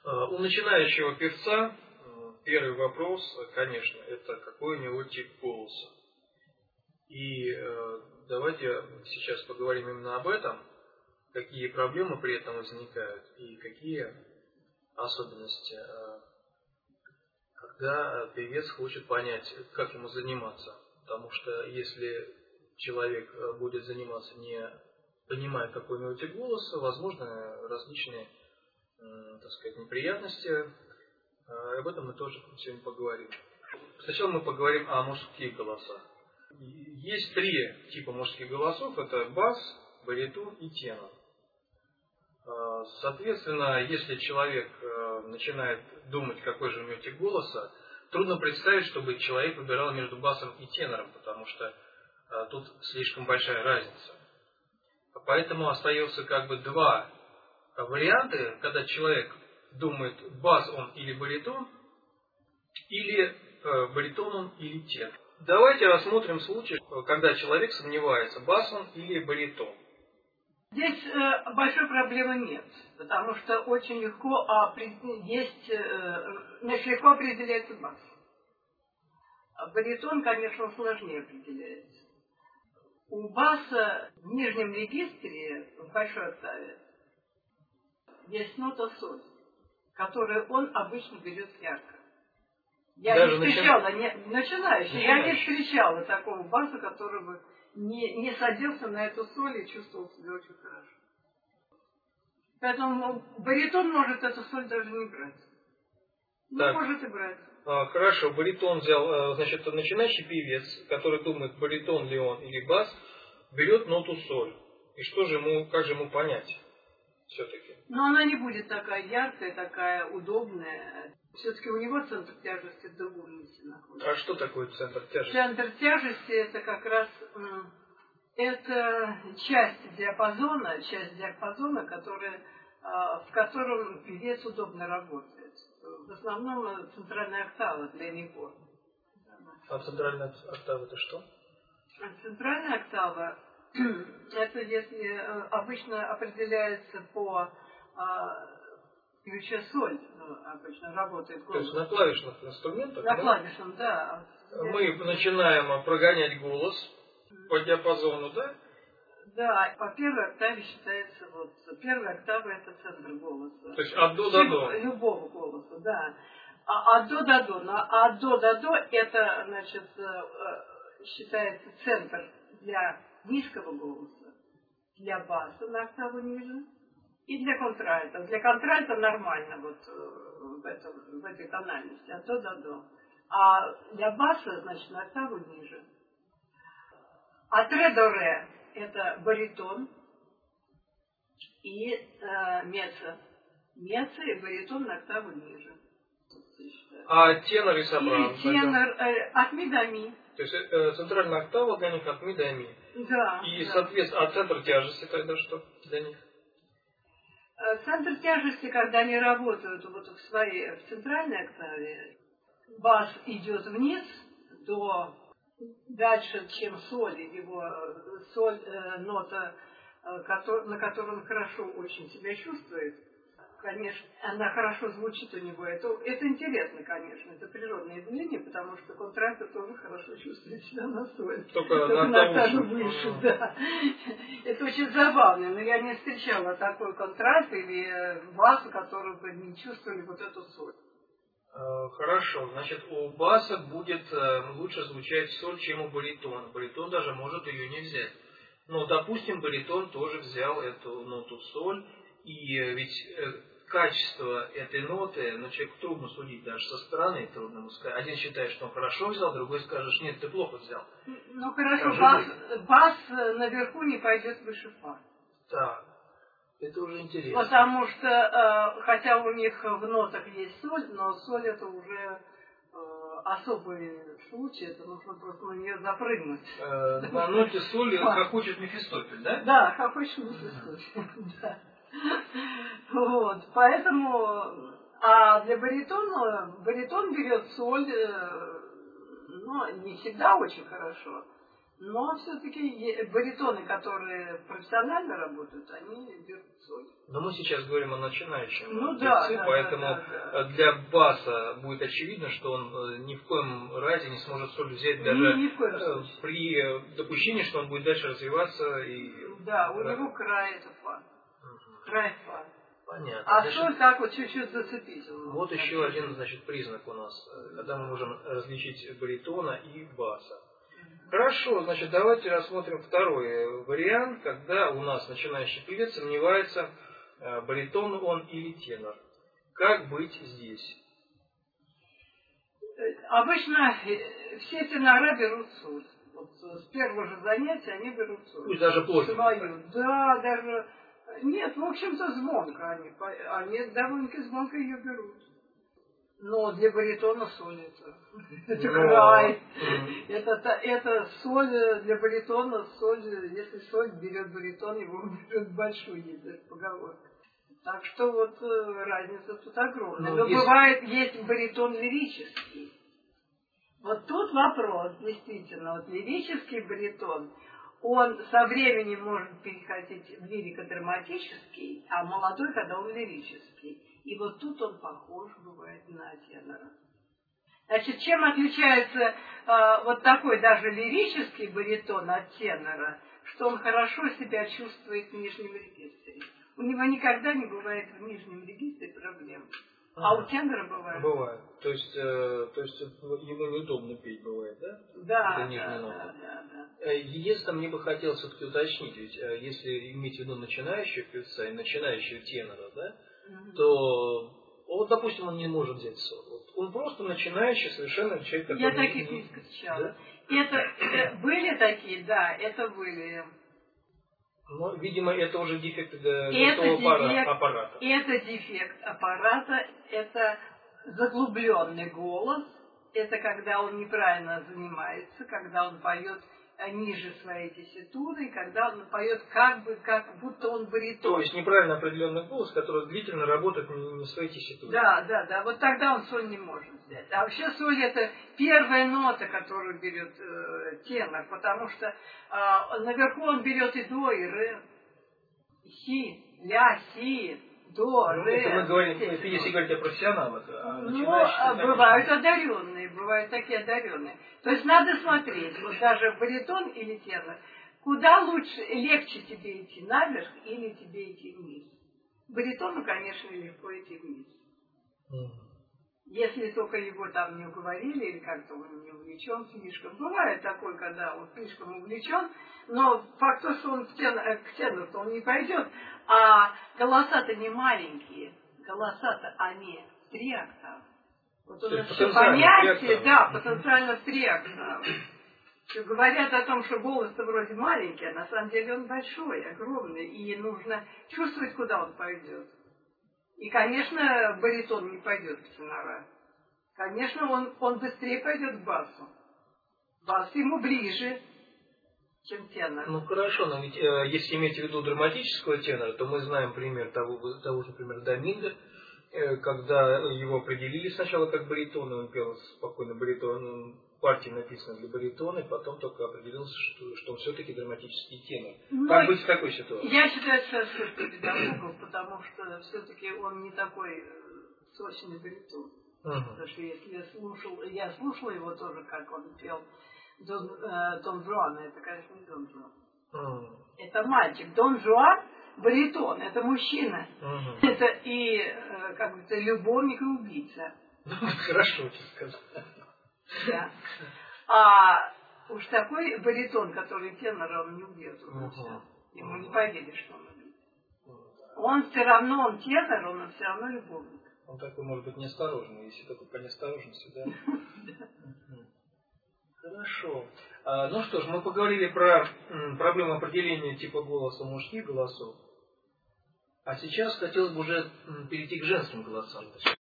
У начинающего певца первый вопрос, конечно, это какой у него тип голоса. И давайте сейчас поговорим именно об этом, какие проблемы при этом возникают и какие особенности, когда певец хочет понять, как ему заниматься. Потому что если человек будет заниматься, не понимая, какой у него тип голоса, возможны различные, так сказать, неприятности. Об этом мы тоже сегодня поговорим. Сначала мы поговорим о мужских голосах. Есть три типа мужских голосов. Это бас, баритон и тенор. Соответственно, если человек начинает думать, какой же у него тип голоса, трудно представить, чтобы человек выбирал между басом и тенором, потому что тут слишком большая разница. Поэтому остается как бы два варианта, когда человек думает, бас он или баритон он или тенор. Давайте рассмотрим случай, когда человек сомневается, бас он или баритон. Здесь большой проблемы нет, потому что очень легко определяется бас. А баритон, конечно, сложнее определяется. У баса в нижнем регистре, в большой октаве, есть нота соль, которую он обычно берет ярко. Я не встречала, начинающий, я не встречала такого баса, который бы не садился на эту соль и чувствовал себя очень хорошо. Поэтому баритон может эту соль даже не брать. Ну, может и брать. Хорошо, баритон взял, значит, начинающий певец, который думает, баритон ли он или бас, берет ноту соль. И что же ему, как же ему понять все-таки? Но она не будет такая яркая, такая удобная. Все-таки у него центр тяжести в другом месте находится. А что такое центр тяжести? Центр тяжести это как раз это часть диапазона, в котором певец удобно работает. В основном центральная октава для него. А центральная октава это что? Центральная октава это если обычно определяется по ключе соль, обычно работает голос. То есть на клавишных инструментах? На клавишном, да. Мы начинаем прогонять голос по диапазону, да? Да, по первой октаве считается, первая октава это центр голоса. То есть от до до до. Любого голоса, да. От до до до. От до до до это, значит, считается центр для низкого голоса, для баса на октаву ниже и для контральта. Для контральта нормально в этой тональности, от до до до. А для баса, значит, на октаву ниже. От ре до ре это баритон и меццо. Меццо и баритон на октаву ниже. А тенор и сопрано? И тенор от ми до ми. То есть центральная октава для них от ми до ми. Да. И, да. соответственно, а центр тяжести тогда что для них? Центр тяжести, когда они работают в центральной октаве, бас идет вниз дальше, чем соль, нота, на которой он хорошо очень себя чувствует. Конечно, она хорошо звучит у него. Это интересно, конечно, это природное явление, потому что контральто тоже хорошо чувствует себя на соль. Только на октаву выше, да. Это очень забавно, но я не встречала такой контральто или басу, которые бы не чувствовали эту соль. Хорошо, значит, у баса будет лучше звучать соль, чем у баритона. Баритон даже может ее не взять. Но, допустим, баритон тоже взял эту ноту соль, и ведь качество этой ноты, человеку трудно судить, даже со стороны трудно ему сказать. Один считает, что он хорошо взял, другой скажет, что нет, ты плохо взял. Ну хорошо, бас наверху не пойдет выше фа. Так, это уже интересно. Потому что, хотя у них в нотах есть соль, но соль это уже особый случай, это нужно просто на нее запрыгнуть. На ноте соли хохочет Мефистофель, да? Да, хохочет Мефистофель, да. Поэтому, а для баритона, баритон берет соль, не всегда очень хорошо, Но все-таки баритоны, которые профессионально работают, они берут соль. Но мы сейчас говорим о начинающем певце, поэтому для баса будет очевидно, что он ни в коем разе не сможет соль взять даже при допущении, что он будет дальше развиваться. Да, у него край это фа. Край фа. Понятно. А соль так вот чуть-чуть зацепить. Вот еще один, значит, признак у нас, когда мы можем различить баритона и баса. Хорошо, значит, давайте рассмотрим второй вариант, когда у нас начинающий певец сомневается, баритон он или тенор. Как быть здесь? Обычно все тенора берут соль. Вот с первого же занятия они берут соль. Пусть даже плохо. Да, даже... Нет, в общем-то, звонко они довольно-таки звонко ее берут. Но для баритона соль это край. Это соль для баритона, соль, если соль берет баритон, его берет большой, есть поговорка. Так что вот разница тут огромная. Но бывает, есть баритон лирический. Вот тут вопрос, действительно, вот лирический баритон, он со временем может переходить в лирико-драматический, а молодой, когда он лирический. И вот тут он похож бывает на тенора. Значит, чем отличается вот такой даже лирический баритон от тенора, что он хорошо себя чувствует в нижнем регистре. У него никогда не бывает в нижнем регистре проблем. А у тенора бывает. Бывает. То есть ему неудобно петь бывает, да? Да. Единственное, мне бы хотелось все-таки уточнить, ведь если иметь в виду начинающего певца и начинающего тенора, да, то, вот, допустим, он не может взять соль. Вот, он просто начинающий совершенно человек, который... Я таких не встречала. Да? Это были такие, да, это были. Но, видимо, это уже дефект аппарата. Это дефект аппарата, это заглубленный голос, это когда он неправильно занимается, когда он поет ниже своей тесситуры, когда он поет как будто он баритон. То есть неправильно определенный голос, который длительно работает не своей тесситуре. Да. Вот тогда он соль не может взять. А вообще соль это первая нота, которую берет тенор, потому что наверху он берет и до, и ре, си, ля, си, до, ре. Это мы говорим, если говорить о профессионалах. Бывают одаренные, бывают такие одаренные. То есть надо смотреть, вот даже баритон или тенор, куда легче тебе идти наверх или тебе идти вниз. Баритону, конечно, легко идти вниз. Если только его там не уговорили или как-то он не увлечен слишком. Бывает такое, когда он слишком увлечен, но факт то, что он к тенору он не пойдет, а голоса-то не маленькие, голоса-то они в 3 октавы. Вот у нас все понятие, потенциально в 3 октавы. Говорят о том, что голос-то вроде маленький, а на самом деле он большой, огромный, и нужно чувствовать, куда он пойдет. И, конечно, баритон не пойдет к тенора. Конечно, он быстрее пойдет к басу. Бас ему ближе, чем тенор. Ну хорошо, но ведь если иметь в виду драматического тенора, то мы знаем пример того же, например, Доминго, когда его определили сначала как баритон, и он пел спокойно баритон, партии написаны для баритона, и потом только определился, что он все-таки драматический тенор. Как быть в такой ситуации? Я считаю, что ошибка педагогов, потому что все-таки он не такой сочный баритон. Потому что если я слушала его тоже, как он пел Дон Жуана, это, конечно, не Дон Жуан. Это мальчик. Дон Жуан баритон, это мужчина. Это и как бы любовник и убийца. Хорошо, ты сказал. Да. А уж такой баритон, который тенор, он не убьет. Ему не поверишь, что он убьет. Он все равно, он тенор, он все равно любовник. Он такой, может быть, неосторожный, если только по неосторожности, да? Хорошо. Ну что ж, мы поговорили про проблему определения типа голоса мужских голосов. А сейчас хотелось бы уже перейти к женским голосам.